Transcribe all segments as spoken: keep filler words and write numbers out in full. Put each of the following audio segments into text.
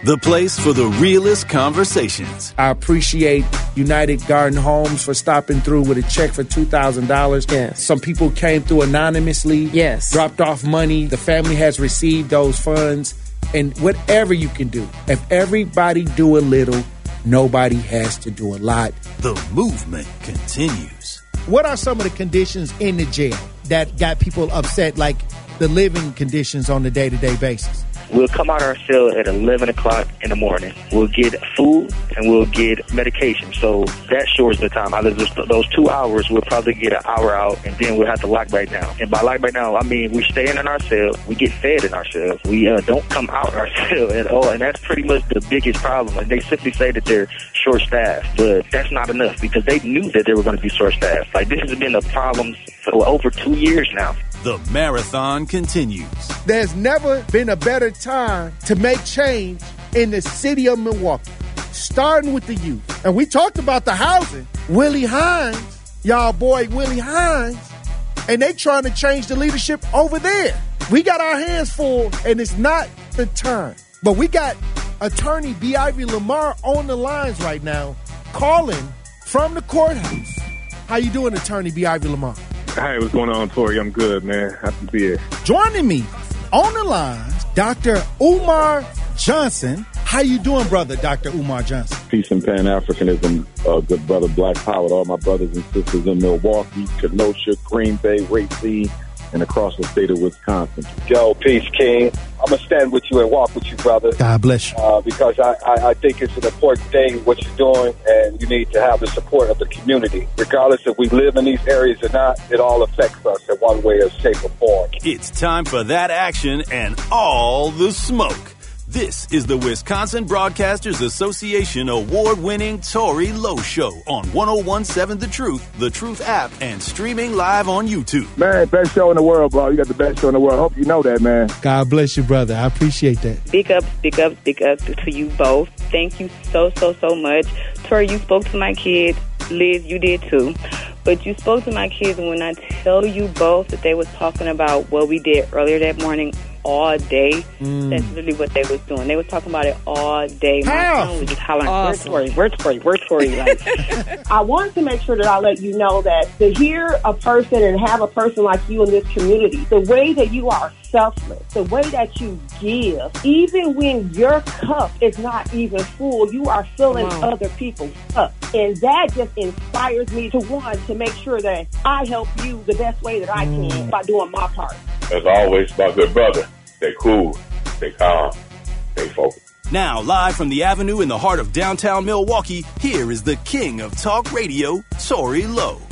the place for the realest conversations. I appreciate United Garden Homes for stopping through with a check for two thousand dollars. Yes. Some people came through anonymously, yes. dropped off money. The family has received those funds. And whatever you can do, if everybody do a little, nobody has to do a lot. The movement continues. What are some of the conditions in the jail that got people upset, like the living conditions on a day-to-day basis? We'll come out our cell at eleven o'clock in the morning. We'll get food and we'll get medication. So that shortens the time. Out of those, those two hours, we'll probably get an hour out, and then we'll have to lock back down. And by lock back down, I mean we stay in our cell. We get fed in our cell. We uh, don't come out our cell at all, and that's pretty much the biggest problem. And they simply say that they're short-staffed, but that's not enough because they knew that they were going to be short-staffed. Like, this has been a problem for over two years now. The marathon continues. There's never been a better time to make change in the city of Milwaukee, starting with the youth. And we talked about the housing. Willie Hines, y'all boy Willie Hines, and they trying to change the leadership over there. We got our hands full, and it's not the time. But we got attorney B. Ivy Lamar on the lines right now, calling from the courthouse. How you doing, attorney B. Ivy Lamar? Hey, what's going on, Tori? I'm good, man. Happy to be here. Joining me on the line, Doctor Umar Johnson. How you doing, brother, Doctor Umar Johnson? Peace and Pan-Africanism, uh, good brother Black Power, all my brothers and sisters in Milwaukee, Kenosha, Green Bay, Racine, and across the state of Wisconsin. Yo, peace, King. I'm going to stand with you and walk with you, brother. God bless you. Uh, because I, I, I think it's an important thing, what you're doing, and you need to have the support of the community. Regardless if we live in these areas or not, it all affects us in one way or shape or form. It's time for that action and all the smoke. This is the Wisconsin Broadcasters Association award-winning Tori Lowe Show on one oh one point seven The Truth, The Truth app, and streaming live on YouTube. Man, best show in the world, bro. You got the best show in the world. Hope you know that, man. God bless you, brother. I appreciate that. Big up, big up, big up to you both. Thank you so, so, so much. Tori, you spoke to my kids. Liz, you did too. But you spoke to my kids, and when I tell you both that they was talking about what we did earlier that morning all day, mm. that's literally what they was doing. They was talking about it all day. My How? son was just hollering, Awesome. where's Tori, where's Tori, where's Tori? Like, I wanted to make sure that I let you know that to hear a person and have a person like you in this community, the way that you are selfless, the way that you give, even when your cup is not even full, you are filling wow. other people's cup. And that just inspires me to, one, to make sure that I help you the best way that I can mm. by doing my part. As always, my good brother, stay cool, stay calm, stay focused. Now, live from the Avenue in the heart of downtown Milwaukee, here is the king of talk radio, Tori Lowe.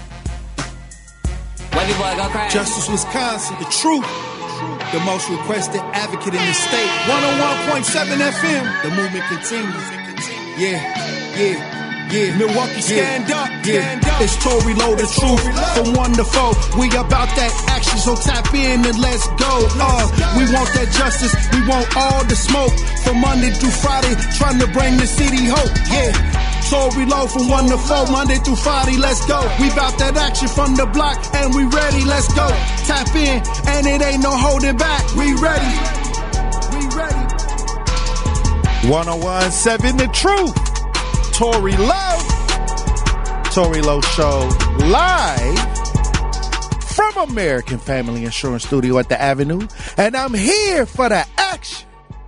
Justice Wisconsin, the truth, the most requested advocate in the state. one oh one point seven F M, the movement continues. Yeah, yeah. Yeah, Milwaukee, stand up, stand up. It's Tori Lowe, the truth, from one to four. We about that action, so tap in and let's go. Uh, we want that justice, we want all the smoke. From Monday through Friday, trying to bring the city hope. Yeah, Tori Lowe from one to four, Monday through Friday, let's go. We about that action from the block, and we ready, let's go. Tap in, and it ain't no holding back. We ready, we ready. one oh one point seven The Truth. Tori Lowe, Tori Lowe Show, live from American Family Insurance Studio at the Avenue, and I'm here for the action.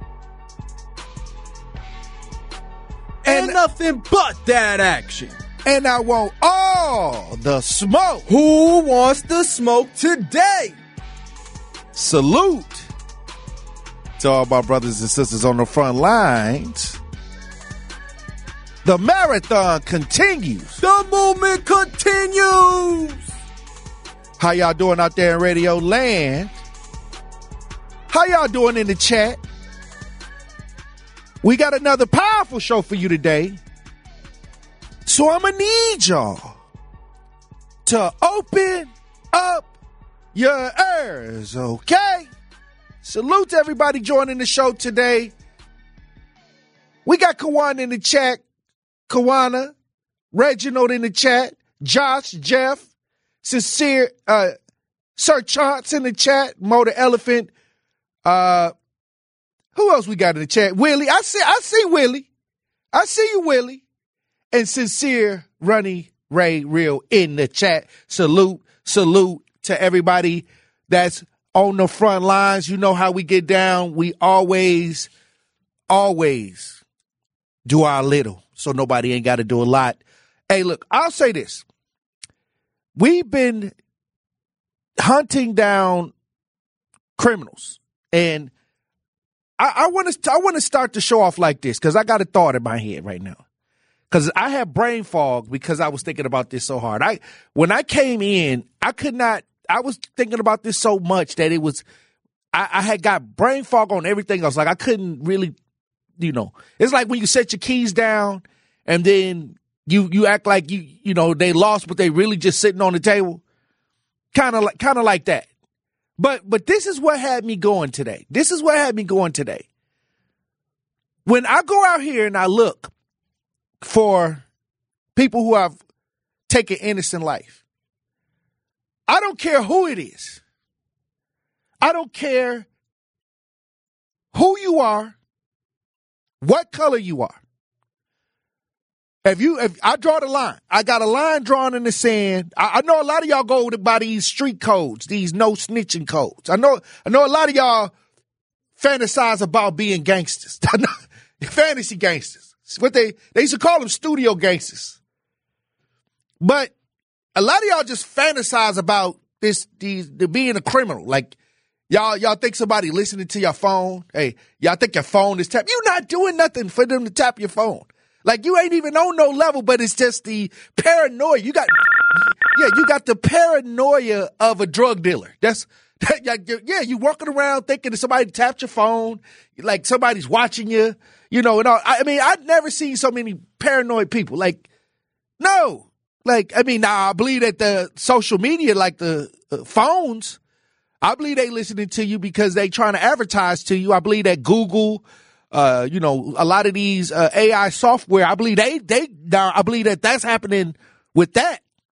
And, and nothing but that action. And I want all the smoke. Who wants the smoke today? Salute to all my brothers and sisters on the front lines. The marathon continues. The movement continues. How y'all doing out there in Radio Land? How y'all doing in the chat? We got another powerful show for you today. So I'm going to need y'all to open up your ears, okay? Salute to everybody joining the show today. We got Kawana in the chat. Kawana, Reginald in the chat, Josh, Jeff, Sincere, uh, Sir Chance in the chat, Mo the Elephant, uh, Who else we got in the chat? Willie. I see I see Willie. I see you, Willie. And Sincere Runny Ray Real in the chat. Salute, salute to everybody that's on the front lines. You know how we get down. We always, always do our little, so nobody ain't got to do a lot. Hey, look, I'll say this. We've been hunting down criminals, and I want to I want to start the show off like this because I got a thought in my head right now. Because I have brain fog because I was thinking about this so hard. I when I came in, I could not. I was thinking about this so much that it was. I, I had got brain fog on everything else. Like I couldn't really, you know. It's like when you set your keys down and then you you act like you you know they lost, but they really just sitting on the table. Kind of like kind of like that. But but this is what had me going today. This is what had me going today. When I go out here and I look for people who have taken innocent life, I don't care who it is. I don't care who you are, what color you are. If you, if I draw the line, I got a line drawn in the sand. I, I know a lot of y'all go by these street codes, these no snitching codes. I know, I know a lot of y'all fantasize about being gangsters. I know, fantasy gangsters. It's what they, they used to call them studio gangsters. But a lot of y'all just fantasize about this, these, the being a criminal. Like y'all, y'all think somebody listening to your phone. Hey, y'all think your phone is tapped. You're not doing nothing for them to tap your phone. Like you ain't even on no level, but it's just the paranoia. You got, yeah, you got the paranoia of a drug dealer. That's, that, yeah, you walking around thinking that somebody tapped your phone, like somebody's watching you, you know, and all. I mean, I've never seen so many paranoid people. Like, no, like, I mean, now I believe that the social media, like the uh, phones, I believe they listening to you because they trying to advertise to you. I believe that Google, Uh, you know, a lot of these uh, A I software, I believe they, they, I believe that that's happening with that.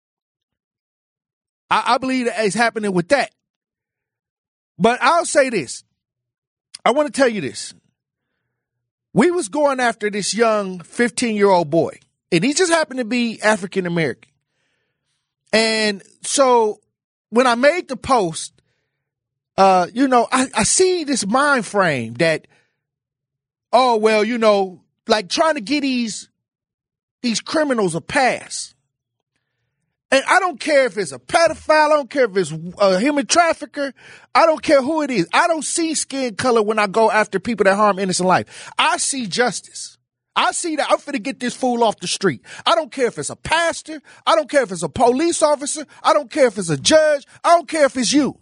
I, I believe that it's happening with that. But I'll say this. I want to tell you this. We was going after this young fifteen-year-old boy, and he just happened to be African American. And so when I made the post, uh, you know, I, I see this mind frame that, oh, well, you know, like trying to get these these criminals a pass. And I don't care if it's a pedophile. I don't care if it's a human trafficker. I don't care who it is. I don't see skin color when I go after people that harm innocent life. I see justice. I see that I'm finna get this fool off the street. I don't care if it's a pastor. I don't care if it's a police officer. I don't care if it's a judge. I don't care if it's you.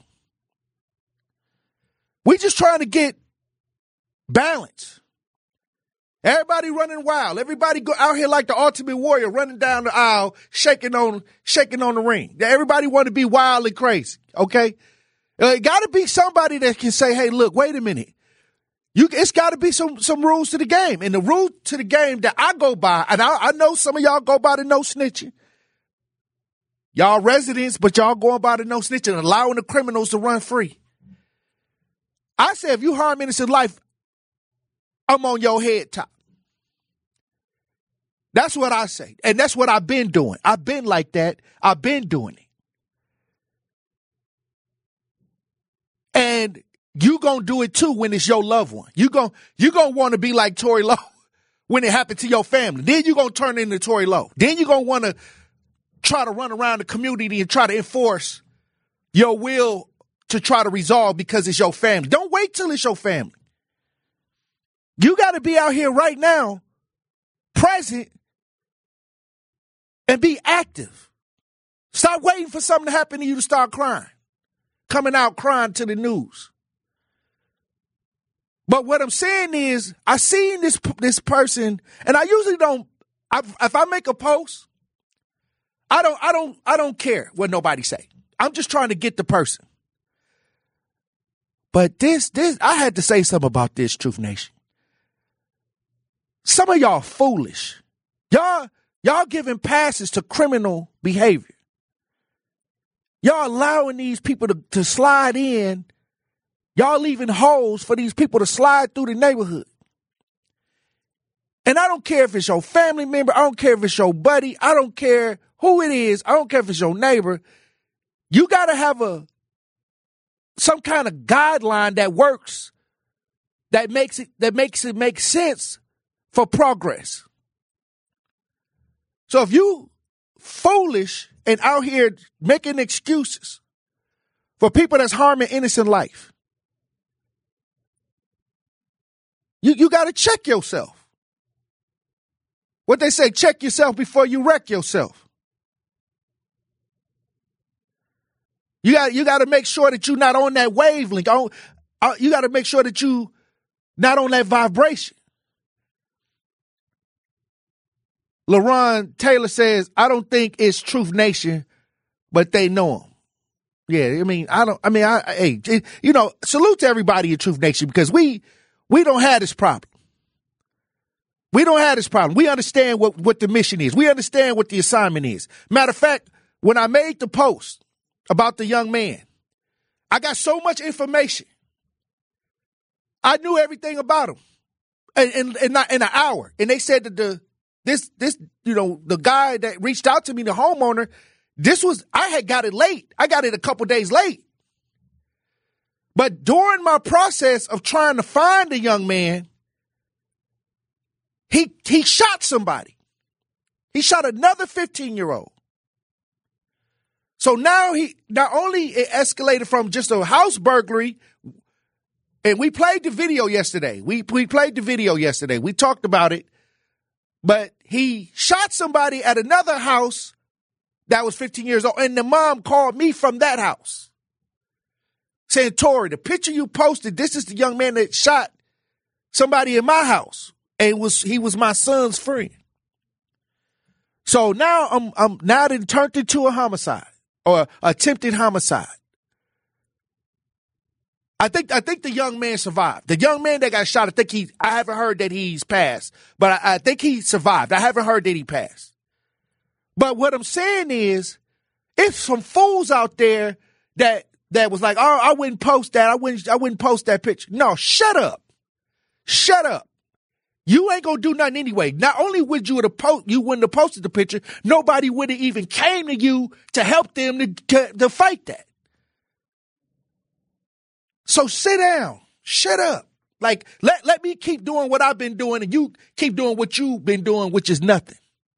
We just trying to get balance. Everybody running wild. Everybody go out here like the Ultimate Warrior, running down the aisle, shaking on, shaking on the ring. Everybody want to be wild and crazy. Okay, uh, it got to be somebody that can say, "Hey, look, wait a minute. You, it's got to be some some rules to the game." And the rule to the game that I go by, and I, I know some of y'all go by the no snitching. Y'all residents, but y'all going by the no snitching, allowing the criminals to run free. I say, if you harm innocent life, I'm on your head top. That's what I say. And that's what I've been doing. I've been like that. I've been doing it. And you gonna do it too when it's your loved one. You gonna, you gonna want to be like Tory Lowe when it happened to your family. Then you gonna turn into Tory Lowe. Then you gonna want to try to run around the community and try to enforce your will to try to resolve because it's your family. Don't wait till it's your family. You got to be out here right now, present, and be active. Stop waiting for something to happen to you to start crying, coming out crying to the news. But what I'm saying is, I seen this this person, and I usually don't. I, if I make a post, I don't, I don't, I don't care what nobody say. I'm just trying to get the person. But this, this, I had to say something about this, Truth Nation. Some of y'all foolish. Y'all, y'all giving passes to criminal behavior. Y'all allowing these people to, to slide in Y'all leaving holes for these people to slide through the neighborhood. And I don't care if it's your family member. I don't care if it's your buddy. I don't care who it is. I don't care if it's your neighbor. You got to have a some kind of guideline that works, that makes it that makes it make sense for progress. So if you foolish and out here making excuses for people that's harming innocent life, you, you got to check yourself. What they say, check yourself before you wreck yourself. You got you got to make sure that you're not on that wavelength. You got to make sure that you not on that vibration. LaRon Taylor says, I don't think it's Truth Nation, but they know him. Yeah, I mean, I don't, I mean, I, I hey, you know, salute to everybody in Truth Nation because we, we don't have this problem. We don't have this problem. We understand what, what the mission is. We understand what the assignment is. Matter of fact, when I made the post about the young man, I got so much information. I knew everything about him in, in, in, in an hour. And they said that the, this, this, you know, the guy that reached out to me, the homeowner, this was, I had got it late. I got it a couple days late. But during my process of trying to find the young man, He he shot somebody. He shot another fifteen-year-old. So now he not only it escalated from just a house burglary, and we played the video yesterday. We we played the video yesterday. We talked about it. But he shot somebody at another house that was fifteen years old, and the mom called me from that house saying, Tori, the picture you posted, this is the young man that shot somebody in my house. And was he was my son's friend. So now I'm I'm now it turned into a homicide or attempted homicide. I think I think the young man survived. The young man that got shot, I think he I haven't heard that he's passed, but I, I think he survived. I haven't heard that he passed. But what I'm saying is, if some fools out there that that was like, oh, I wouldn't post that, I wouldn't I wouldn't post that picture. No, shut up. Shut up. You ain't gonna do nothing anyway. Not only would you have post, you wouldn't have posted the picture, nobody would have even came to you to help them to, to, to fight that. So sit down, shut up. Like let let me keep doing what I've been doing, and you keep doing what you've been doing, which is nothing.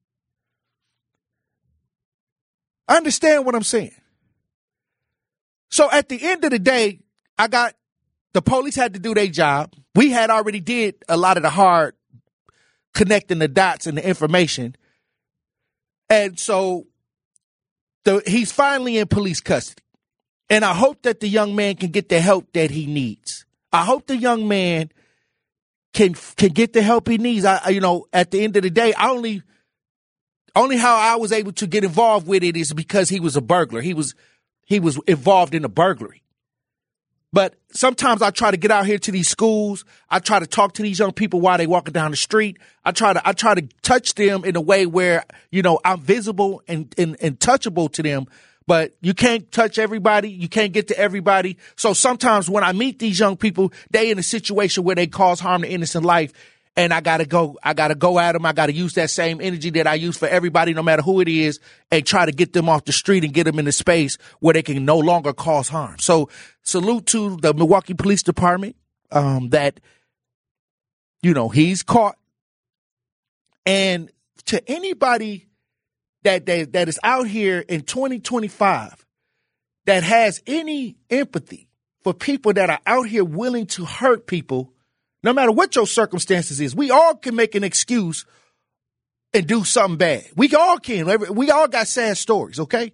I understand what I'm saying. So at the end of the day, I got the police had to do their job. We had already did a lot of the hard connecting the dots and the information. And so the, he's finally in police custody. And I hope that the young man can get the help that he needs. I hope the young man can can get the help he needs. I, you know, at the end of the day, I only only how I was able to get involved with it is because he was a burglar. He was he was involved in a burglary. But sometimes I try to get out here to these schools. I try to talk to these young people while they walking down the street. I try to I try to touch them in a way where, you know, I'm visible and, and, and touchable to them. But you can't touch everybody. You can't get to everybody. So sometimes when I meet these young people, they in a situation where they cause harm to innocent life. And I got to go, I got to go at them. I got to use that same energy that I use for everybody, no matter who it is, and try to get them off the street and get them in a space where they can no longer cause harm. So salute to the Milwaukee Police Department, um, that, you know, he's caught. And to anybody that, that, that is out here in twenty twenty-five that has any empathy for people that are out here willing to hurt people, no matter what your circumstances is, we all can make an excuse and do something bad. We all can. We all got sad stories, okay?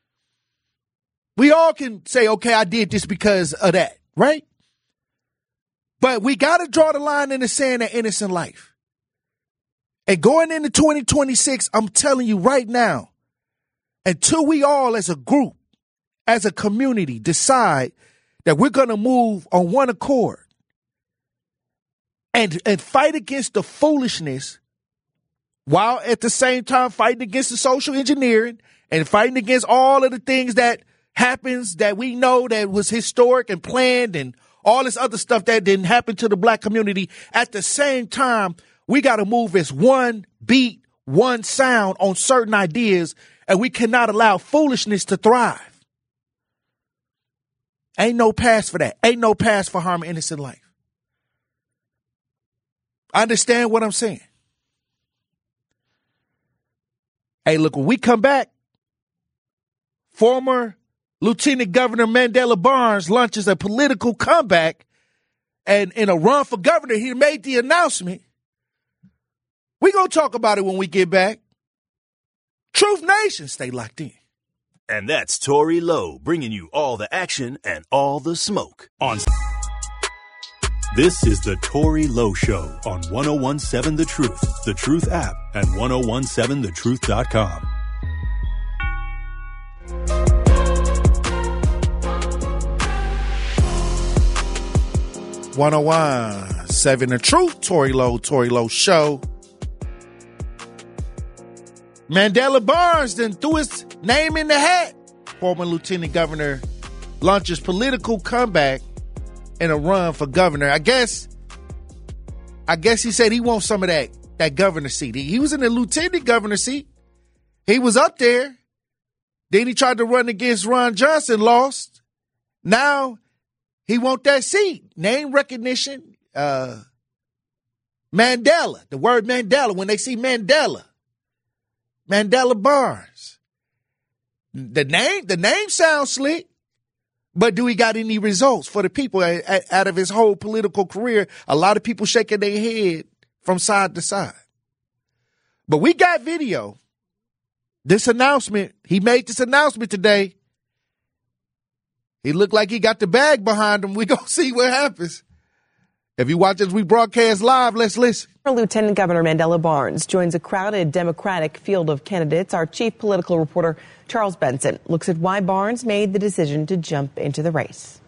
We all can say, okay, I did this because of that, right? But we got to draw the line in the sand of innocent life. And going into twenty twenty-six, I'm telling you right now, until we all as a group, as a community, decide that we're going to move on one accord, And and fight against the foolishness while at the same time fighting against the social engineering and fighting against all of the things that happens that we know that was historic and planned and all this other stuff that didn't happen to the black community. At the same time, we got to move as one beat, one sound on certain ideas, and we cannot allow foolishness to thrive. Ain't no pass for that. Ain't no pass for harming innocent life. Understand what I'm saying? Hey, look, when we come back, former Lieutenant Governor Mandela Barnes launches a political comeback, and in a run for governor, he made the announcement. We're going to talk about it when we get back. Truth Nation, stay locked in. And that's Tory Lowe bringing you all the action and all the smoke on. This is the Tory Lowe Show on one oh one seven The Truth, The Truth app, and ten seventeen the truth dot com. ten seventeen The Truth, Tory Lowe, Tory Lowe Show. Mandela Barnes then threw his name in the hat. Former Lieutenant Governor launches political comeback in a run for governor. I guess, I guess he said he wants some of that, that governor seat. He, he was in the lieutenant governor seat. He was up there. Then he tried to run against Ron Johnson, lost. Now he want that seat. Name recognition, uh, Mandela, the word Mandela, when they see Mandela, Mandela Barnes. The name, the name sounds slick. But do he got any results for the people out of his whole political career? A lot of people shaking their head from side to side. But we got video. This announcement, he made this announcement today. He looked like he got the bag behind him. We gonna see what happens. If you watch as we broadcast live, let's listen. Lieutenant Governor Mandela Barnes joins a crowded Democratic field of candidates. Our chief political reporter, Charles Benson, looks at why Barnes made the decision to jump into the race.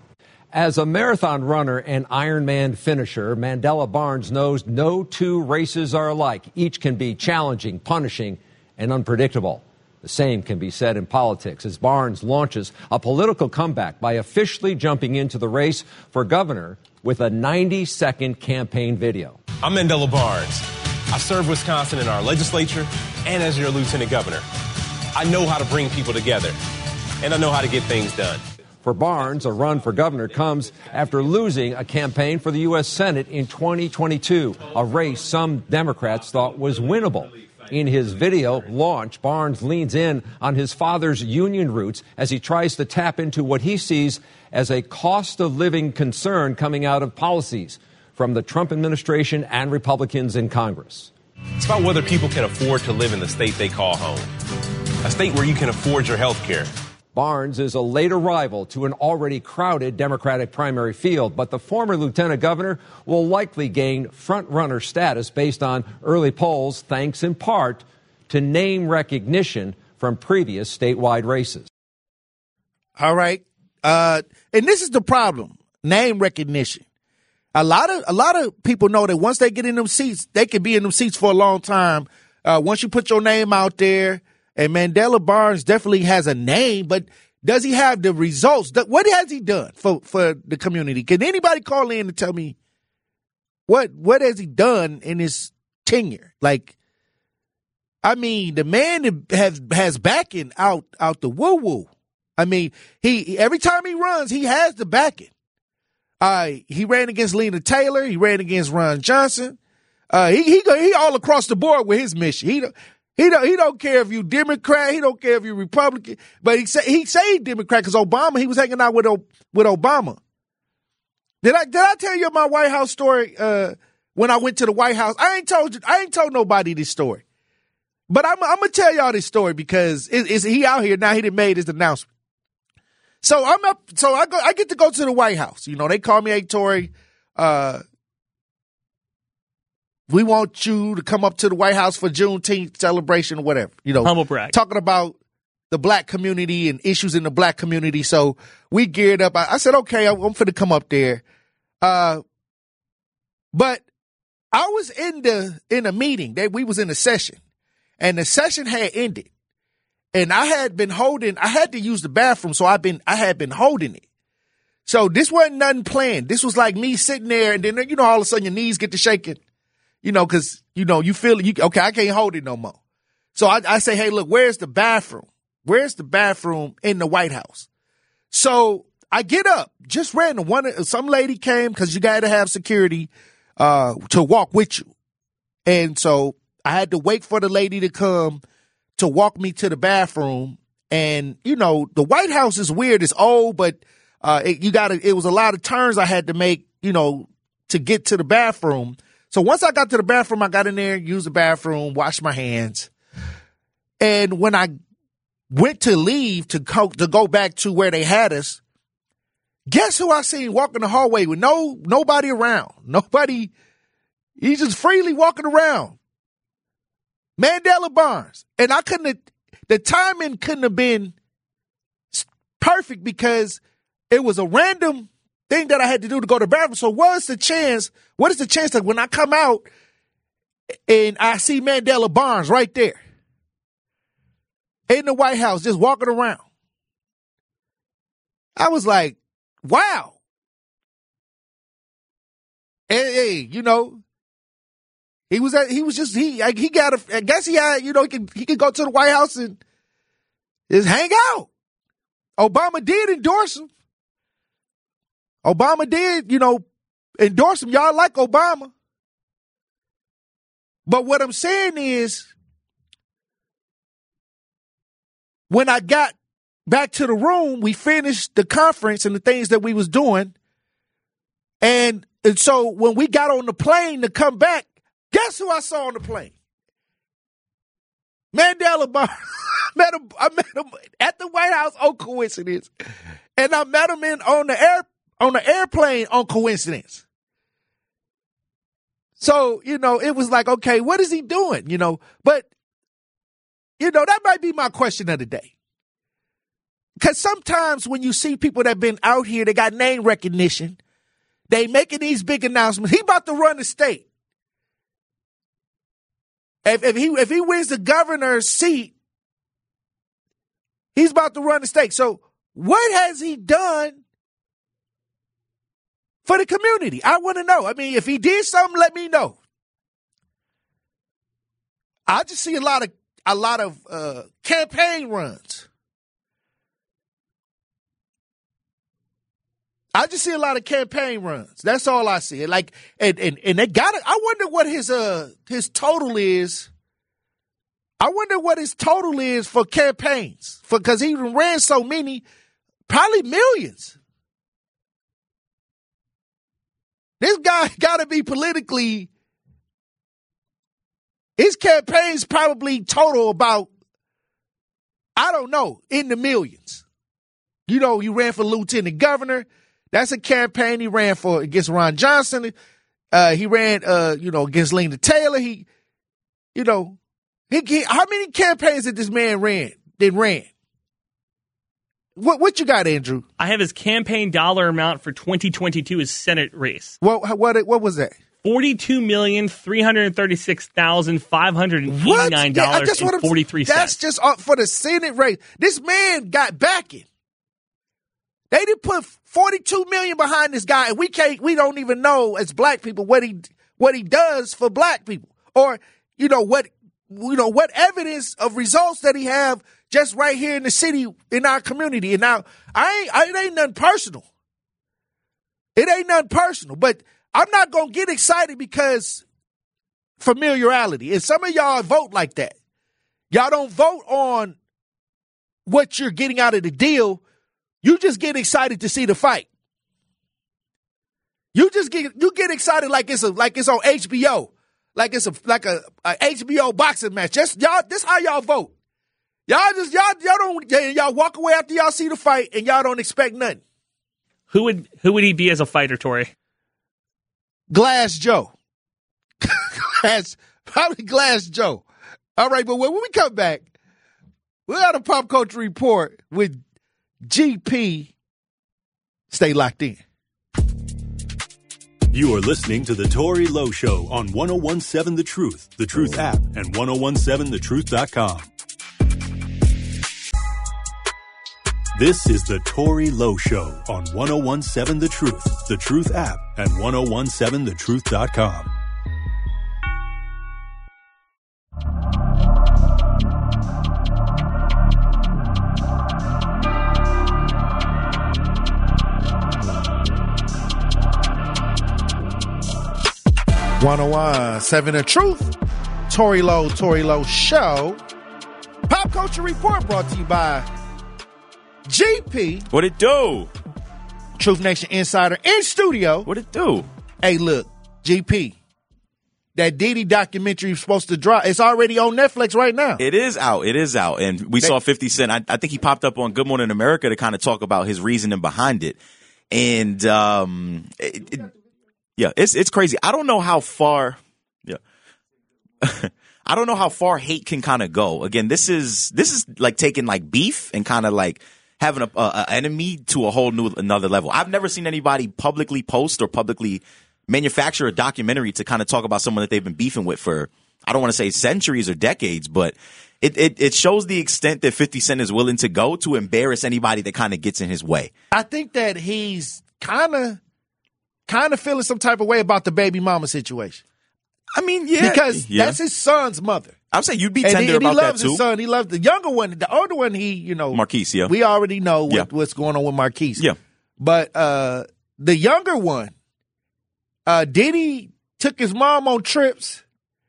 As a marathon runner and Ironman finisher, Mandela Barnes knows no two races are alike. Each can be challenging, punishing, and unpredictable. The same can be said in politics as Barnes launches a political comeback by officially jumping into the race for governor with a ninety-second campaign video. I'm Mandela Barnes. I serve Wisconsin in our legislature and as your lieutenant governor. I know how to bring people together, and I know how to get things done. For Barnes, a run for governor comes after losing a campaign for the U S Senate in twenty twenty-two, a race some Democrats thought was winnable. In his video launch, Barnes leans in on his father's union roots as he tries to tap into what he sees as a cost of living concern coming out of policies from the Trump administration and Republicans in Congress. It's about whether people can afford to live in the state they call home, a state where you can afford your health care. Barnes is a late arrival to an already crowded Democratic primary field, but the former lieutenant governor will likely gain front-runner status based on early polls, thanks in part to name recognition from previous statewide races. All right. Uh, and this is the problem, name recognition. A lot of a lot of people know that once they get in them seats, they can be in them seats for a long time. Uh, once you put your name out there, and Mandela Barnes definitely has a name, but does he have the results? What has he done for, for the community? Can anybody call in and tell me what what has he done in his tenure? Like, I mean, the man has has backing out out the woo woo. I mean, he every time he runs, he has the backing. Uh, he ran against Lena Taylor. He ran against Ron Johnson. Uh, he he he all across the board with his mission. He he don't he don't care if you Democrat. He don't care if you Republican. But he say he say he Democrat because Obama. He was hanging out with with Obama. Did I did I tell you my White House story? Uh, when I went to the White House, I ain't told you. I ain't told nobody this story. But I'm I'm gonna tell y'all this story because it, it's he out here now. He done made his announcement. So I'm up. So I go. I get to go to the White House. You know, they call me, "Hey, Tory, uh, we want you to come up to the White House for Juneteenth celebration or whatever." You know, humble brag, talking about the black community and issues in the black community. So we geared up. I, I said, "Okay, I'm, I'm finna come up there." Uh, but I was in the in a meeting. That we was in a session, and the session had ended. And I had been holding, I had to use the bathroom, so I've been, I had been holding it. So this wasn't nothing planned. This was like me sitting there, and then, you know, all of a sudden your knees get to shaking, you know, because, you know, you feel, you okay, I can't hold it no more. So I, I say, hey, look, where's the bathroom? Where's the bathroom in the White House? So I get up, just random. One, some lady came because you got to have security uh, to walk with you. And so I had to wait for the lady to come to walk me to the bathroom. And, you know, the White House is weird. It's old, but uh, it, you got to, it was a lot of turns I had to make, you know, to get to the bathroom. So once I got to the bathroom, I got in there, used the bathroom, washed my hands. And when I went to leave to go, to go back to where they had us, guess who I seen walking the hallway with no nobody around? Nobody. He's just freely walking around. Mandela Barnes. And I couldn't have, the timing couldn't have been perfect because it was a random thing that I had to do to go to the bathroom. So what's the chance, what is the chance that when I come out and I see Mandela Barnes right there in the White House just walking around? I was like, wow. And hey, you know, he was at, he was just, he, he got a, I guess he had, you know, he could, he could go to the White House and just hang out. Obama did endorse him. Obama did, you know, endorse him. Y'all like Obama. But what I'm saying is, when I got back to the room, we finished the conference and the things that we was doing. And, and so when we got on the plane to come back, guess who I saw on the plane? Mandela Barnes. met him, I met him at the White House on coincidence. And I met him in on the air on the airplane on coincidence. So, you know, it was like, okay, what is he doing? You know, but you know, that might be my question of the day. Because sometimes when you see people that been out here, they got name recognition, they making these big announcements. He about to run the state. If, if he if he wins the governor's seat, he's about to run the state. So what has he done for the community? I want to know. I mean, if he did something, let me know. I just see a lot of a lot of uh, campaign runs. I just see a lot of campaign runs. That's all I see. Like, and and, and they got it. I wonder what his uh his total is. I wonder what his total is for campaigns, for because he ran so many, probably millions. This guy got to be politically. His campaigns probably total about, I don't know, in the millions. You know, he ran for lieutenant governor. That's a campaign. He ran for against Ron Johnson. Uh, he ran, uh, you know, against Lena Taylor. He, you know, he, he how many campaigns did this man ran? Did ran? What what you got, Andrew? I have his campaign dollar amount for twenty twenty-two, his Senate race. What what what was that? Forty-two million three hundred thirty-six thousand five hundred eighty-nine dollars and forty-three cents. That's just uh, for the Senate race. This man got backing. They didn't put forty-two million behind this guy, and we can't. We don't even know as black people what he what he does for black people, or you know what you know what evidence of results that he have just right here in the city in our community. And now I ain't. I, it ain't nothing personal. It ain't nothing personal, but I'm not gonna get excited because familiarity. And some of y'all vote like that. Y'all don't vote on what you're getting out of the deal. You just get excited to see the fight. You just get you get excited like it's a like it's on H B O, like it's a like a, a H B O boxing match. Just y'all, this how y'all vote. Y'all just y'all y'all don't y'all walk away after y'all see the fight and y'all don't expect nothing. Who would who would he be as a fighter, Tori? Glass Joe. Glass, probably Glass Joe. All right, but when we come back, we'll have a pop culture report with G P. Stay locked in. You are listening to the Tori Lowe Show on one oh one seven The Truth, The Truth app, and ten seventeen the truth dot com. This is the Tory Lowe Show on ten seventeen The Truth, The Truth app, and ten seventeen the truth dot com. ten seventeen The Truth, Tory Lowe, Tory Lowe Show. Pop Culture Report brought to you by G P. What it do? Truth Nation Insider in studio. What it do? Hey, look, G P. That Diddy documentary is supposed to drop. It's already on Netflix right now. It is out. It is out. And we they, saw fifty Cent. I, I think he popped up on Good Morning America to kind of talk about his reasoning behind it. And, um, it, it, yeah, it's it's crazy. I don't know how far, yeah. I don't know how far hate can kind of go. Again, this is this is like taking like beef and kind of like having a, a, a enemy to a whole new another level. I've never seen anybody publicly post or publicly manufacture a documentary to kind of talk about someone that they've been beefing with for, I don't want to say centuries or decades, but it, it, it shows the extent that fifty Cent is willing to go to embarrass anybody that kind of gets in his way. I think that he's kind of kind of feeling some type of way about the baby mama situation. I mean, yeah. Because yeah. that's his son's mother. I would say you'd be tender and he, and about he loves that, too. His son. He loves the younger one. The older one, he, you know. Marquise, yeah. We already know what, yeah. what's going on with Marquise. Yeah. But uh, the younger one, uh, Diddy took his mom on trips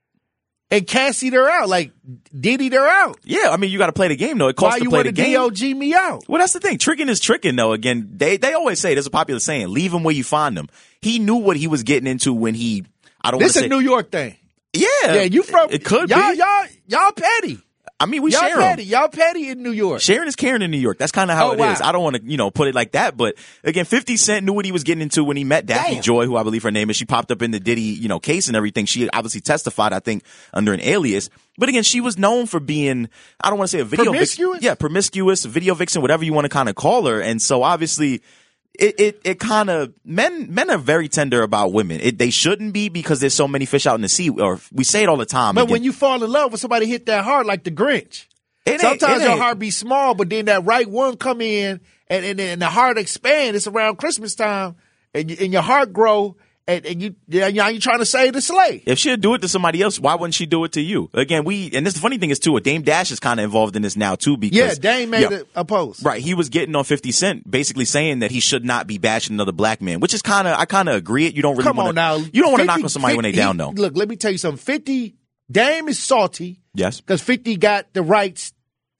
and Cassied her out. Like, Diddy'd her out. Yeah, I mean, you got to play the game, though. It costs Why to play the game. Why you want to D O G me out? Well, that's the thing. Tricking is tricking, though. Again, they, they always say, there's a popular saying, leave him where you find him. He knew what he was getting into when he, I don't want to say. This is a New York thing. Yeah. Yeah, you from. It could y'all, be. Y'all, y'all petty. I mean, we y'all share petty. them. Y'all petty in New York. Sharing is caring in New York. That's kind of how oh, it wow. is. I don't want to, you know, put it like that. But again, fifty Cent knew what he was getting into when he met Daphne Damn. Joy, who I believe her name is. She popped up in the Diddy, you know, case and everything. She obviously testified, I think, under an alias. But again, she was known for being, I don't want to say a video promiscuous. Vixen. Yeah, promiscuous, video vixen, whatever you want to kind of call her. And so obviously, it it, it kind of men men are very tender about women. It, they shouldn't be because there's so many fish out in the sea. Or we say it all the time. But again, when you fall in love with somebody, hit that hard like the Grinch. It Sometimes it your heart be small, but then that right one come in and, and, and the heart expand. It's around Christmas time and, you, and your heart grow and, and you, now you're trying to save the slave. If she'd do it to somebody else, why wouldn't she do it to you? Again, we, and this the funny thing is too, Dame Dash is kind of involved in this now too because. Yeah, Dame made yeah, a, a post. Right. He was getting on fifty Cent, basically saying that he should not be bashing another black man, which is kind of, I kind of agree. You don't really Come wanna, on now. You don't want to knock on somebody fifty, when they down though. Look, let me tell you something. fifty, Dame is salty. Yes. Because fifty got the rights.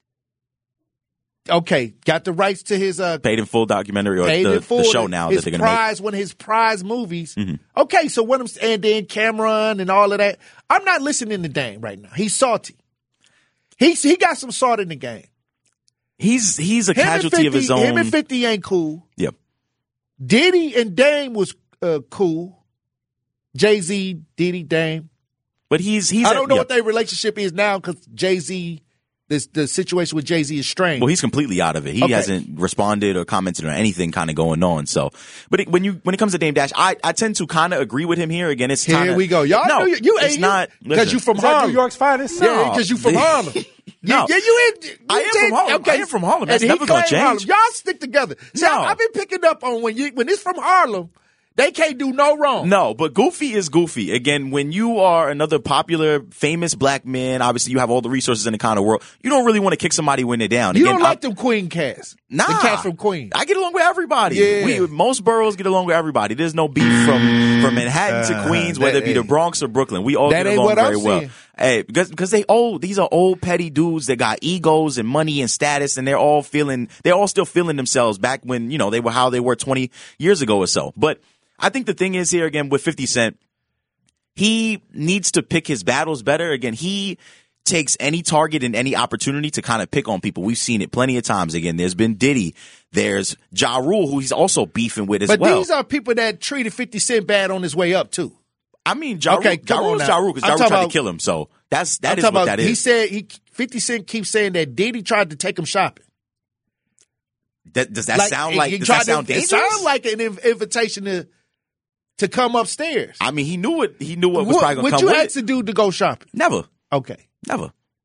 Okay, got the rights to his uh paid in full documentary or paid the, in full, the show now his that they're going to make. Prize, one of his prize movies. Mm-hmm. Okay, so what I'm and then Cameron and all of that. I'm not listening to Dame right now. He's salty. He's he got some salt in the game. He's he's a him casualty fifty, of his own. Him and fifty ain't cool. Yep. Diddy and Dame was uh, cool. Jay-Z, Diddy, Dame. But he's he's. I don't a, know yep. what their relationship is now because Jay-Z. This, the situation with Jay-Z is strange. Well, he's completely out of it. He okay. hasn't responded or commented on anything kind of going on. So, but it, when you when it comes to Dame Dash, I, I tend to kind of agree with him here. Again, it's here kinda, we go. Y'all no, know you, you it's you, not because you from Is Harlem. that New York's finest? No. Yeah, because you from Harlem. No. Yeah, you in. You I am did, from Harlem. Okay. I am from Harlem. That's and never going to change. Harlem. Y'all stick together. See, no. I, I've been picking up on when you when it's from Harlem. They can't do no wrong. No, but Goofy is Goofy. Again, when you are another popular, famous black man, obviously you have all the resources in the kind of world. You don't really want to kick somebody when they're down. You Again, don't like I, them Queen cats. Nah. The cats from Queens. I get along with everybody. Yeah. We, most boroughs get along with everybody. There's no beef from, from Manhattan uh, to Queens, whether that, it be the Bronx or Brooklyn. We all that get ain't along what very I'm well. seeing. Hey, because because they old. These are old petty dudes that got egos and money and status, and they're all feeling. They're all still feeling themselves back when you know they were how they were twenty years ago or so. But I think the thing is here again with fifty Cent, he needs to pick his battles better. Again, he takes any target and any opportunity to kind of pick on people. We've seen it plenty of times. Again, there's been Diddy. There's Ja Rule, who he's also beefing with as but well. But these are people that treated fifty Cent bad on his way up, too. I mean, Ja okay, Rule, ja Rule is Ja Rule because Ja Rule tried about, to kill him. So that's, that I'm is what about, that is. He said, he, fifty Cent keeps saying that Diddy tried to take him shopping. That, does that like, sound like, it, does that sound to, dangerous? It sounds like an invitation to to come upstairs. I mean, he knew what he knew what was what, probably going to come Would you with ask a dude to go shopping? Never. Okay. Never.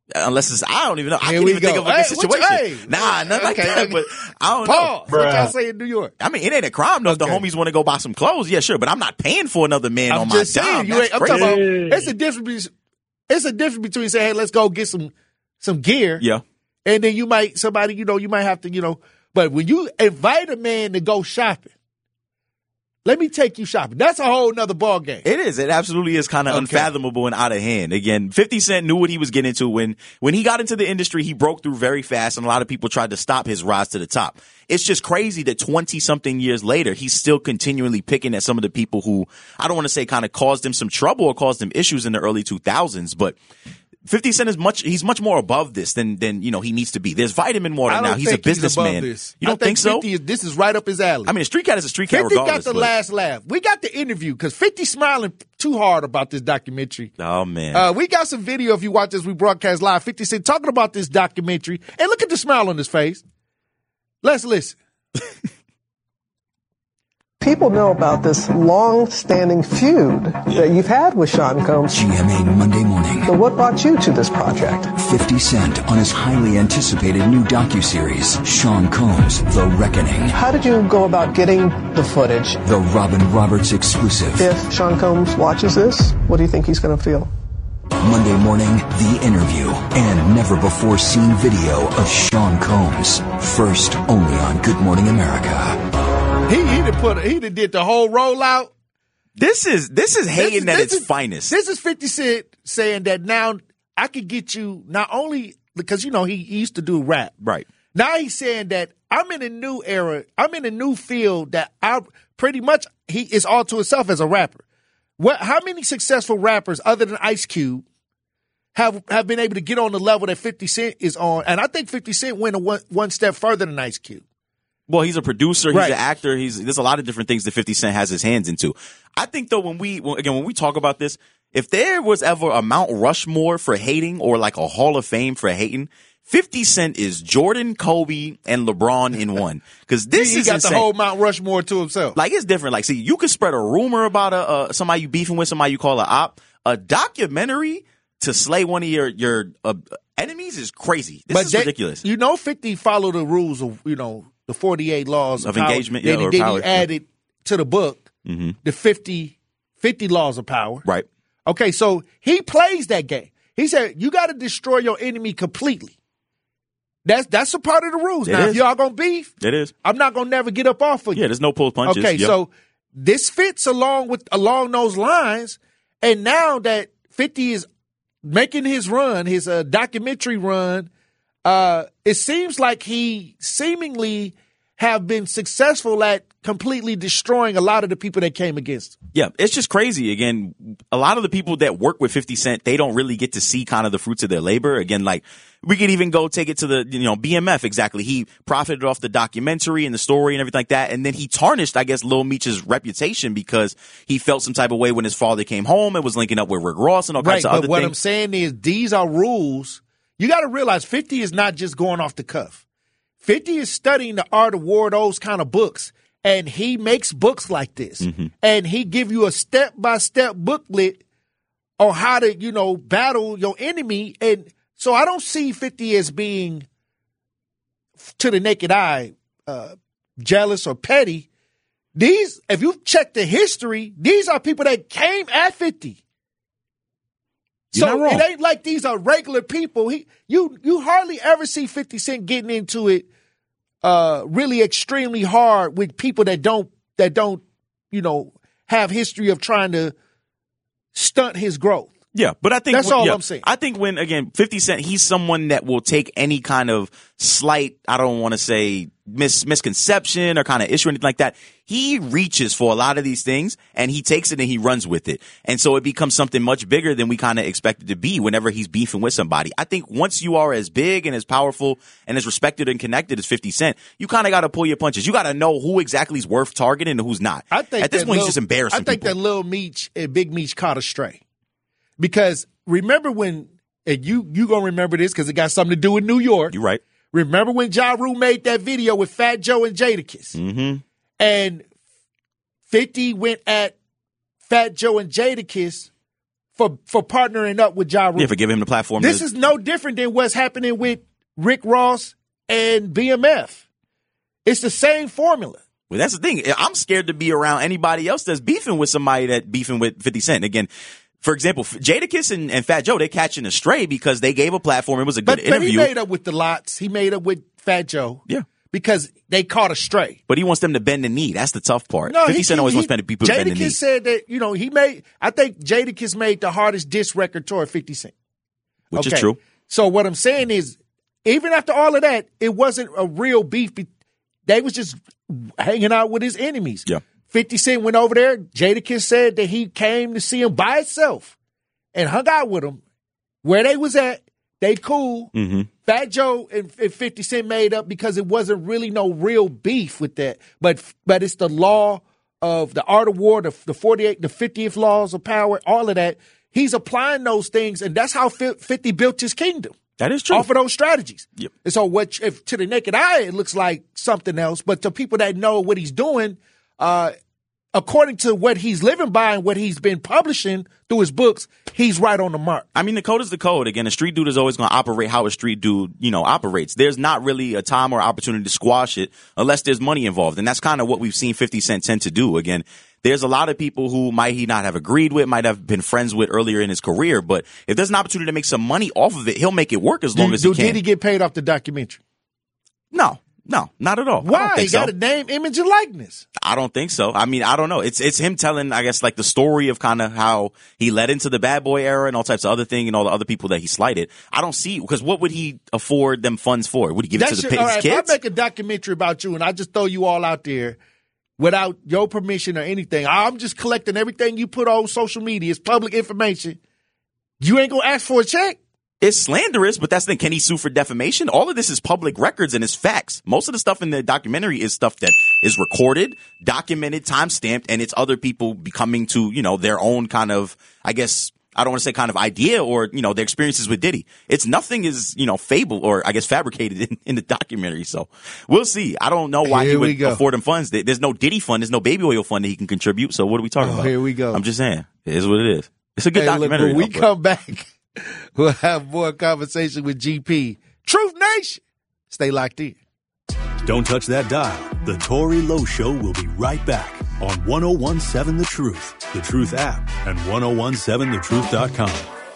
Unless it's, I don't even know. I Here can't we even go. think of a Hey, good what you- situation. hey. Nah, nothing like Okay, that. okay. But I don't Pause. know. What y'all say in New York? I mean, it ain't a crime though. If the Okay. homies want to go buy some clothes, yeah, sure. But I'm not paying for another man I'm on my just saying, dime. you That's ain't, I'm crazy. talking about, it's a difference. It's a difference between saying, "Hey, let's go get some some gear," Yeah. and then you might somebody, you know, you might have to, you know. But when you invite a man to go shopping, let me take you shopping. That's a whole nother ball game. It is. It absolutely is kind of Okay. unfathomable and out of hand. Again, fifty Cent knew what he was getting into when, when he got into the industry. He broke through very fast, and a lot of people tried to stop his rise to the top. It's just crazy that twenty something years later, he's still continually picking at some of the people who, I don't want to say kind of caused him some trouble or caused him issues in the early two thousands, but fifty Cent is much, he's much more above this than, than, you know, he needs to be. There's vitamin water I don't now. He's a think above businessman. this. You don't I think, so? fifty is, this is right up his alley. I mean, a street cat is a street cat fifty regardless. got the but- last laugh. We got the interview because fifty smiling too hard about this documentary. Oh, man. Uh, we got some video if you watch this. We broadcast live. fifty Cent talking about this documentary. And look at the smile on his face. Let's listen. People know about this long-standing feud that you've had with Sean Combs. G M A Monday morning. So what brought you to this project? fifty Cent on his highly anticipated new docuseries, Sean Combs, The Reckoning. How did you go about getting the footage? The Robin Roberts exclusive. If Sean Combs watches this, what do you think he's going to feel? Monday morning, The Interview, and never-before-seen video of Sean Combs. First only on Good Morning America. He he done put he done did the whole rollout. This is this is hating at this its is- finest. This is fifty Cent saying that now I could get you not only because you know he, he used to do rap. Right. Now he's saying that I'm in a new era. I'm in a new field that I pretty much he is all to himself as a rapper. What? How many successful rappers other than Ice Cube have have been able to get on the level that fifty Cent is on? And I think fifty Cent went a one, one step further than Ice Cube. Well, he's a producer. He's Right. an actor. He's there's a lot of different things that fifty Cent has his hands into. I think though, when we when, again when we talk about this, if there was ever a Mount Rushmore for hating or like a Hall of Fame for hating, fifty Cent is Jordan, Kobe, and LeBron in one. Because this he is got insane. the whole Mount Rushmore to himself. Like, it's different. Like, see, you could spread a rumor about a uh, somebody you beefing with, somebody you call a op. A documentary to slay one of your your uh, enemies is crazy. This But is they- ridiculous. You know, fifty followed the rules of you know the forty-eight laws Of power. engagement, Then, yeah, or then power, he yeah. added to the book Mm-hmm. the fifty, fifty laws of power. Right. Okay, so he plays that game. He said you got to destroy your enemy completely. That's that's a part of the rules. It now, is. if y'all gonna beef, It is. I'm not gonna never get up off of you. Yeah, there's no pull punches. Okay, Yep. so this fits along with along those lines. And now that fifty is making his run, his uh, documentary run, uh, it seems like he seemingly have been successful at completely destroying a lot of the people that came against him. Yeah, it's just crazy. Again, a lot of the people that work with fifty Cent, they don't really get to see kind of the fruits of their labor. Again, like, we could even go take it to the, you know, B M F, exactly. He profited off the documentary and the story and everything like that. And then he tarnished, I guess, Lil Meech's reputation because he felt some type of way when his father came home and was linking up with Rick Ross and all Right, kinds of but other what things. I'm saying is these are rules. You got to realize fifty is not just going off the cuff. fifty is studying the art of war, those kind of books. And he makes books like this. Mm-hmm. And he give you a step-by-step booklet on how to, you know, battle your enemy. And so I don't see fifty as being, to the naked eye, uh, jealous or petty. These, if you check the history, these are people that came at fifty. You're So not wrong. it ain't like these are regular people. He, you, you hardly ever see fifty Cent getting into it uh, really extremely hard with people that don't that don't you know have history of trying to stunt his growth. Yeah, but I think That's when- all yeah, I'm saying. I think when, again, fifty Cent, he's someone that will take any kind of slight, I don't want to say mis- misconception or kind of issue or anything like that. He reaches for a lot of these things and he takes it and he runs with it. And so it becomes something much bigger than we kind of expect it to be whenever he's beefing with somebody. I think once you are as big and as powerful and as respected and connected as fifty Cent, you kind of got to pull your punches. You got to know who exactly is worth targeting and who's not. I think At this that point, Lil- he's just embarrassing I think people. that Lil Meech and Big Meech caught a stray. Because remember when, and you you gonna remember this because it got something to do with New York. You're right. Remember when Ja Rule made that video with Fat Joe and Jadakiss? Mm-hmm. And fifty went at Fat Joe and Jadakiss for, for partnering up with Ja Rule. Yeah, for giving him the platform. This to- is no different than what's happening with Rick Ross and B M F. It's the same formula. Well, that's the thing. I'm scared to be around anybody else that's beefing with somebody that beefing with fifty Cent. Again, for example, Jadakiss and, and Fat Joe, they're catching a stray because they gave a platform. It was a good but, interview. But he made up with the lots. He made up with Fat Joe. Yeah. Because they caught a stray. But he wants them to bend the knee. That's the tough part. No, fifty he, Cent always he, wants people to bend the knee. Jadakiss said that, you know, he made, I think Jadakiss made the hardest diss record toward fifty Cent. Which okay. is true. So what I'm saying is, even after all of that, it wasn't a real beef. They was just hanging out with his enemies. Yeah. fifty Cent went over there. Jadakiss said that he came to see him by himself and hung out with him. Where they was at, they cool. Mm-hmm. Fat Joe and, and fifty Cent made up because it wasn't really no real beef with that. But but it's the law of the art of war, the, the forty-eight, the fiftieth laws of power, all of that. He's applying those things, and that's how fifty built his kingdom. That is true. Off of those strategies. Yep. And so what if to the naked eye it looks like something else, but to people that know what he's doing, uh, according to what he's living by and what he's been publishing through his books, he's right on the mark. I mean, the code is the code. Again, a street dude is always going to operate how a street dude, you know, operates. There's not really a time or opportunity to squash it unless there's money involved. And that's kind of what we've seen fifty Cent tend to do. Again, there's a lot of people who might he not have agreed with, might have been friends with earlier in his career. But if there's an opportunity to make some money off of it, he'll make it work as long do, as he do, can. Did he get paid off the documentary? No. No, not at all. Why? He so. got a name, image, and likeness. I don't think so. I mean, I don't know. It's it's him telling, I guess, like the story of kind of how he led into the bad boy era and all types of other things and all the other people that he slighted. I don't see, because what would he afford them funds for? Would he give That's it to the your, his all right, kids? If I make a documentary about you and I just throw you all out there without your permission or anything, I'm just collecting everything you put on social media. It's public information. You ain't going to ask for a check? It's slanderous, but that's the thing. Can he sue for defamation? All of this is public records and it's facts. Most of the stuff in the documentary is stuff that is recorded, documented, time-stamped, and it's other people becoming to, you know, their own kind of, I guess, I don't want to say kind of idea or, you know, their experiences with Diddy. It's nothing is, you know, fable or I guess fabricated in, in the documentary. So we'll see. I don't know why Here he we would go. afford him funds. There's no Diddy fund. There's no baby oil fund that he can contribute. So what are we talking Oh, about? here we go. I'm just saying. It is what it is. It's a good Hey, look, documentary. when we though, but- come back, we'll have more conversation with G P. Truth Nation. Stay locked in. Don't touch that dial. The Tory Lowe Show will be right back on ten seventeen The Truth, The Truth app, and ten seventeen the truth dot com.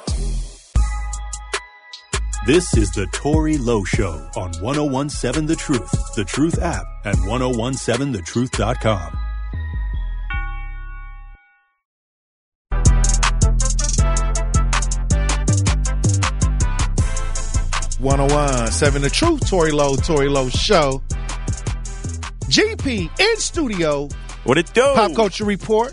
This is the Tory Lowe Show on ten seventeen The Truth, The Truth app, and ten seventeen the truth dot com. ten seventeen The Truth, Tory Lowe, Tory Lowe Show. G P in studio. What it do? Pop Culture Report.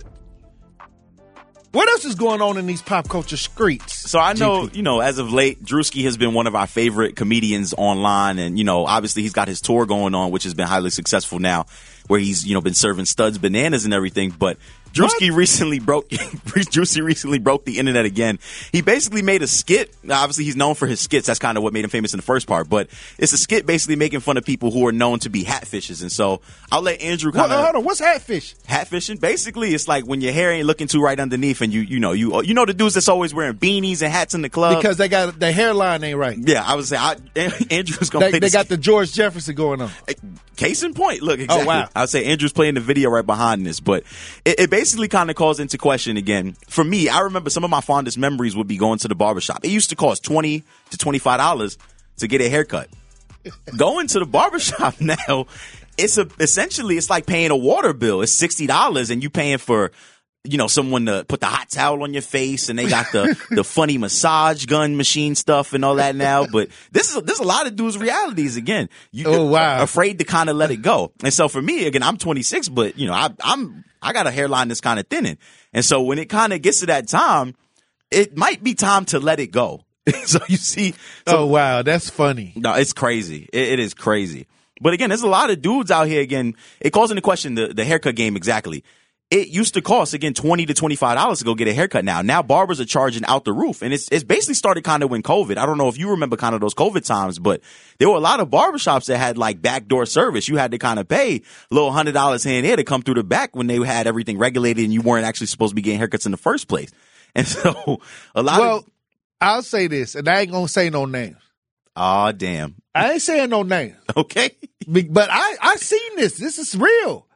What else is going on in these pop culture streets? So I know, G P? you know, as of late, Drewski has been one of our favorite comedians online. And, you know, obviously he's got his tour going on, which has been highly successful now, where he's, you know, been serving studs bananas and everything. But Drewski recently broke, Drewski recently broke the internet again. He basically made a skit. Obviously he's known for his skits. That's kind of what made him famous in the first part. But it's a skit basically making fun of people who are known to be hatfishes. And so I'll let Andrew kind of. Well, hold on, what's hatfish? Hatfishing, basically, it's like when your hair ain't looking too right underneath, and you, you know, you, you know, the dudes that's always wearing beanies and hats in the club Because they got their hairline ain't right. Yeah, I would say I, Andrew's gonna. They, play they this. got the George Jefferson going on. Case in point, look, exactly. Oh, wow. I would say Andrew's playing the video right behind this, but it, it basically kind of calls into question again. For me, I remember some of my fondest memories would be going to the barbershop. It used to cost twenty to twenty-five dollars to get a haircut. Going to the barbershop now, it's a essentially it's like paying a water bill. It's sixty dollars, and you paying for, you know, someone to put the hot towel on your face, and they got the, the funny massage gun machine stuff and all that now. But this is, there's a lot of dudes' realities again. You, Oh, wow. Afraid to kind of let it go. And so for me, again, I'm twenty-six, but you know, I, I'm, I got a hairline that's kind of thinning. And so when it kind of gets to that time, it might be time to let it go. So you see. So, Oh, wow. That's funny. no, it's crazy. It, it is crazy. But again, there's a lot of dudes out here. Again, it calls into question the, the haircut game exactly. It used to cost, again, twenty to twenty-five dollars to go get a haircut now. Now barbers are charging out the roof. And it's it's basically started kind of when COVID. I don't know if you remember kind of those COVID times, but there were a lot of barbershops that had like backdoor service. You had to kind of pay a little one hundred dollars here and there to come through the back when they had everything regulated and you weren't actually supposed to be getting haircuts in the first place. And so a lot well, of. I'll say this, and I ain't going to say no names. Oh, damn. I ain't saying no names. Okay. But I, I seen this. This is real.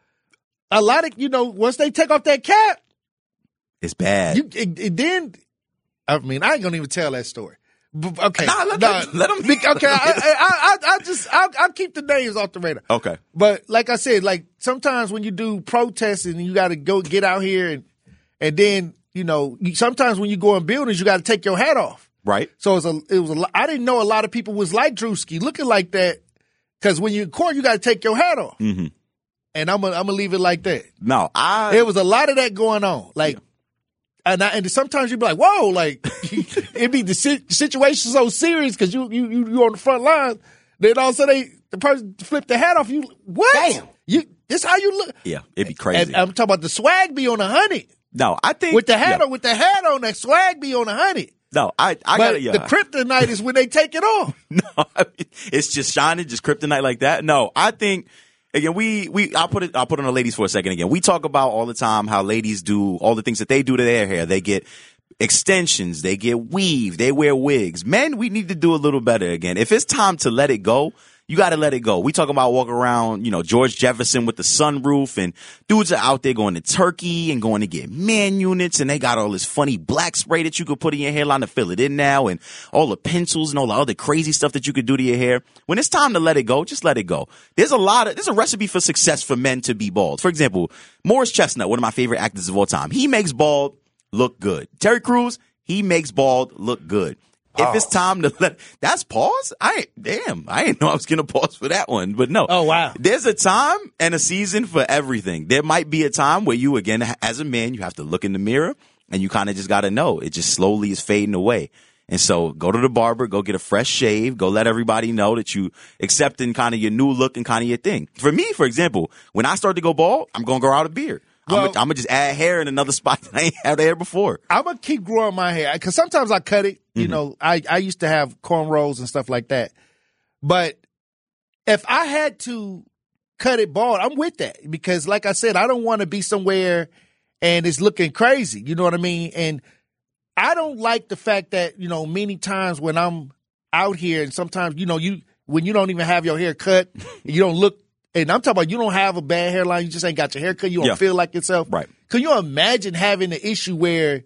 A lot of, you know, once they take off that cap. It's bad. You, it, it then, I mean, I ain't going to even tell that story. But, okay. Nah, let, nah, let, let them. Okay. I, I, I, I just, I'll, I'll keep the names off the radar. Okay. But like I said, like sometimes when you do protests and you got to go get out here and, and then, you know, you, sometimes when you go in buildings, you got to take your hat off. Right. So it was a, it was a, I didn't know a lot of people was like Drewski looking like that. Cause when you're in court, you got to take your hat off. Mm-hmm. And I'm gonna, I'm gonna leave it like that. No, I. There was a lot of that going on. Like, yeah. and I, and sometimes you'd be like, whoa, like it'd be the si- situation so serious because you, you, you, you on the front line. Then all of a sudden they, the person flipped the hat off you. What? Damn. You, this how you look. Yeah. It'd be crazy. And I'm talking about the swag be on a hundred. No, I think. With the hat yeah. on, with the hat on, that swag be on a hundred. No, I, I got it. Yeah. The kryptonite is when they take it off. No, I mean, it's just shining, just kryptonite like that. No, I think again, we we I'll put it I'll put on the ladies for a second again. We talk about all the time how ladies do all the things that they do to their hair. They get extensions, they get weave, they wear wigs. Men, we need to do a little better again. If it's time to let it go, you got to let it go. We talk about walking around, you know, George Jefferson with the sunroof, and dudes are out there going to Turkey and going to get man units, and they got all this funny black spray that you could put in your hairline to fill it in now, and all the pencils and all the other crazy stuff that you could do to your hair. When it's time to let it go, just let it go. There's a lot of, there's a recipe for success for men to be bald. For example, Morris Chestnut, one of my favorite actors of all time, he makes bald look good. Terry Crews, he makes bald look good. If it's time to let, that's pause. I ain't, damn, I didn't know I was going to pause for that one, but no. Oh, wow. There's a time and a season for everything. There might be a time where you, again, as a man, you have to look in the mirror and you kind of just got to know it just slowly is fading away. And so go to the barber, go get a fresh shave, go let everybody know that you accepting kind of your new look and kind of your thing. For me, for example, when I start to go bald, I'm going to grow out a beard. Well, I'm going to just add hair in another spot that I ain't had hair before. I'm going to keep growing my hair because sometimes I cut it. You mm-hmm. know, I, I used to have cornrows and stuff like that. But if I had to cut it bald, I'm with that because, like I said, I don't want to be somewhere and it's looking crazy. You know what I mean? And I don't like the fact that, you know, many times when I'm out here and sometimes, you know, you when you don't even have your hair cut, you don't look. And I'm talking about you don't have a bad hairline. You just ain't got your hair cut. You don't yeah. feel like yourself. Right. Can you imagine having an issue where,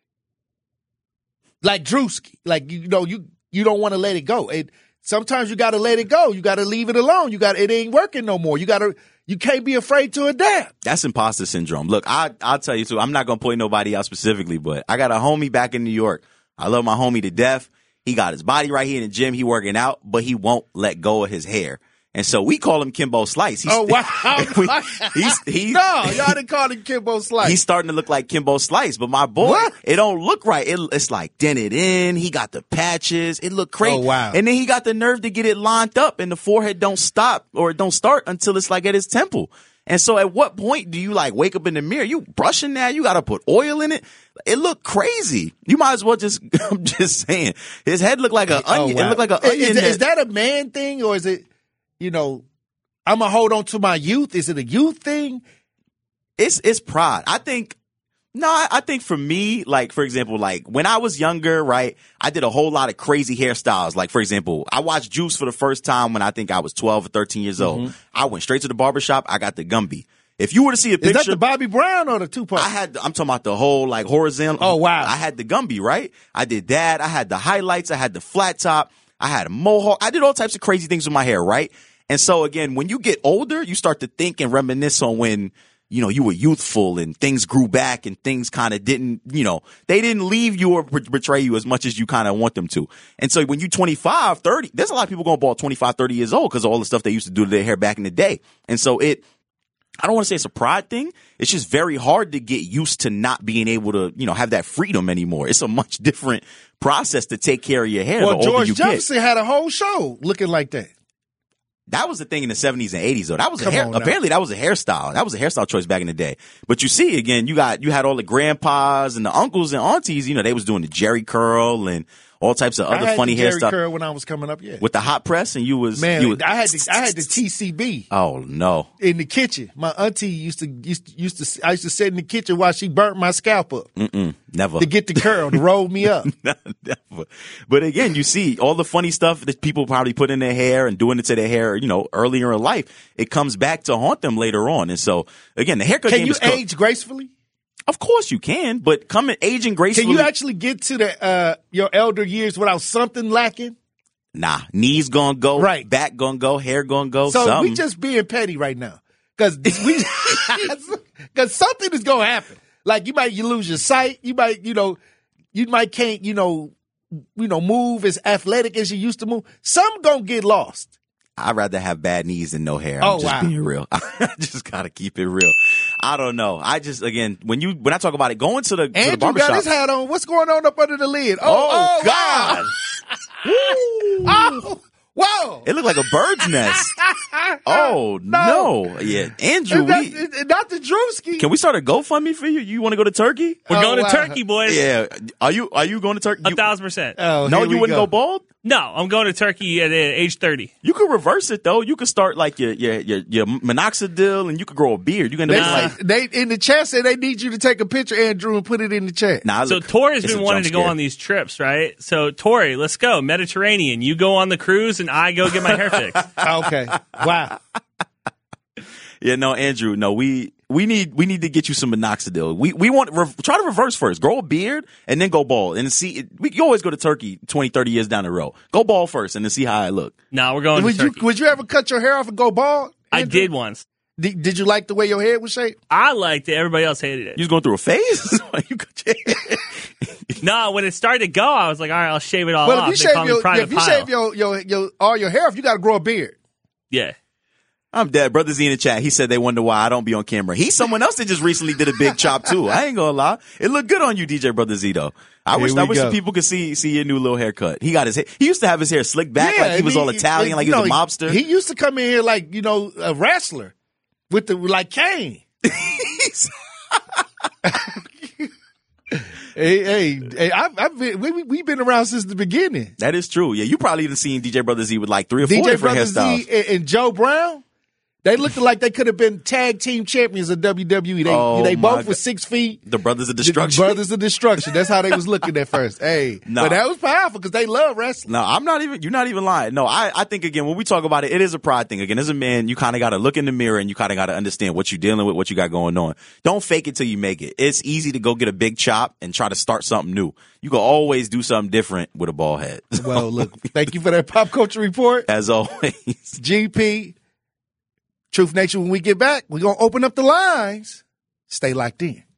like Drewski, like, you know, you, you don't want to let it go. It, sometimes you got to let it go. You got to leave it alone. You got it ain't working no more. You got to, you can't be afraid to adapt. That's imposter syndrome. Look, I, I'll tell you too. I'm not going to point nobody out specifically, but I got a homie back in New York. I love my homie to death. He got his body right here in the gym. He working out, but he won't let go of his hair. And so we call him Kimbo Slice. He's, oh, wow. we, he's, he's, no, y'all didn't call him Kimbo Slice. He's starting to look like Kimbo Slice, but my boy, what? It don't look right. It, it's like dented in. He got the patches. It look crazy. Oh, wow. And then he got the nerve to get it lined up and the forehead don't stop or it don't start until it's like at his temple. And so at what point do you like wake up in the mirror? You brushing now? You got to put oil in it? It looked crazy. You might as well just, I'm just saying, his head looked like an oh, onion. Wow. It looked like an is, onion. Is, is that a man thing or is it, you know, I'm going to hold on to my youth? Is it a youth thing? It's it's pride. I think, no, I, I think for me, like, for example, like when I was younger, right, I did a whole lot of crazy hairstyles. Like, for example, I watched Juice for the first time when I think I was twelve or thirteen years old. Mm-hmm. I went straight to the barbershop. I got the Gumby. If you were to see a picture. Is that the Bobby Brown or the Tupac? I had, I'm talking about the whole like horizontal. Oh, wow. I had the Gumby, right? I did that. I had the highlights. I had the flat top. I had a mohawk. I did all types of crazy things with my hair, right? And so again, when you get older, you start to think and reminisce on when, you know, you were youthful and things grew back and things kind of didn't, you know, they didn't leave you or betray you as much as you kind of want them to. And so when you're twenty-five, thirty, there's a lot of people going bald twenty-five, thirty years old because of all the stuff they used to do to their hair back in the day. And so it, I don't want to say it's a pride thing. It's just very hard to get used to not being able to, you know, have that freedom anymore. It's a much different process to take care of your hair. Well, the older George you Jefferson get. had a whole show looking like that. That was the thing in the seventies and eighties, though. That was a Come hair, on now. apparently that was a hairstyle. That was a hairstyle choice back in the day. But you see, again, you got, you had all the grandpas and the uncles and aunties, you know, they was doing the Jerry curl and all types of other I had funny the Jerry hairstyles. curl when I was coming up, yeah. With the hot press, and you was Man, you was, I had the, I had the T C B. Oh no! In the kitchen, my auntie used to used to, used to I used to sit in the kitchen while she burnt my scalp up. Mm-mm, never to get the curl to roll me up. Never. But again, you see all the funny stuff that people probably put in their hair and doing it to their hair, you know, earlier in life. It comes back to haunt them later on. And so again, the haircut can game you is cooked. age gracefully? Of course you can, but coming aging gracefully. Can you actually get to the uh, your elder years without something lacking? Nah, knees gonna go, right? Back gonna go, hair gonna go. So something. we just being petty right now, because we because something is gonna happen. Like you might you lose your sight, you might you know you might can't you know you know move as athletic as you used to move. Some gonna get lost. I'd rather have bad knees than no hair. Oh, I'm just wow. being real. I just gotta keep it real. I don't know. I just again when you when I talk about it, going to the, to Andrew the barbershop. got his hat on. What's going on up under the lid? Oh, Oh, oh God. Wow. Oh, whoa. It looked like a bird's nest. Oh no. No. Yeah, Andrew. Not, We, not the Drewski. can we start a GoFundMe for you? You want to go to Turkey? We're Oh, going to wow. Turkey, boys. Yeah. Are you Are you going to Turkey? A You- thousand percent. Oh, no, here you we wouldn't go. go bald. No, I'm going to Turkey at uh, age thirty. You could reverse it though. You could start like your your your, your minoxidil, and you could grow a beard. You can They, end up like they in the chat say they need you to take a picture, Andrew, and put it in the chat. nah. So look, Tori's it's been a wanting jump to go scare. on these trips, right? So Tori, let's go Mediterranean. You go on the cruise, and I go get my hair fixed. Okay. Wow. Yeah, no, Andrew, no, we we need we need to get you some minoxidil. We we want re- try to reverse first. Grow a beard and then go bald. And see, we you always go to Turkey twenty, thirty years down the road. Go bald first and then see how I look. No, we're going Would to you Turkey. would you ever cut your hair off and go bald? I Andrew? did once. Did, did you like the way your hair was shaped? I liked it. Everybody else hated it. You was going through a phase? you cut your hair. No, when it started to go, I was like, all right, I'll shave it all Well, off. if you They shave call me your Private if you Pile. shave your, your your all your hair off, you got to grow a beard. Yeah. I'm dead. Brother Z in the chat, he said they wonder why I don't be on camera. He's someone else that just recently did a big chop too. I ain't gonna lie. It looked good on you, D J Brother Z though. I Here wish we I wish go. the people could see see your new little haircut. He got his hair. He used to have his hair slicked back like he and was all Italian, like he you was a know, mobster. He used to come in here like you know a wrestler with the like Kane. Hey, hey, hey! I've, I've been we we- we've been around since the beginning. That is true. Yeah, you probably even seen D J Brother Z with like three or four D J different Brother hairstyles. Z and, and Joe Brown, they looked like they could have been tag team champions of W W E. They Oh, they my both God. were six feet. The Brothers of The Destruction. Brothers of Destruction. That's how they was looking at first. Hey, No. but that was powerful because they love wrestling. No, I'm not even, you're not even lying. No, I, I think again, when we talk about it, it is a pride thing. Again, as a man, you kind of got to look in the mirror and you kind of got to understand what you're dealing with, what you got going on. Don't fake it till you make it. It's easy to go get a big chop and try to start something new. You can always do something different with a bald head. Well, look, thank you for that pop culture report. As always. G P, Truth Nation, when we get back, we're going to open up the lines. Stay locked in.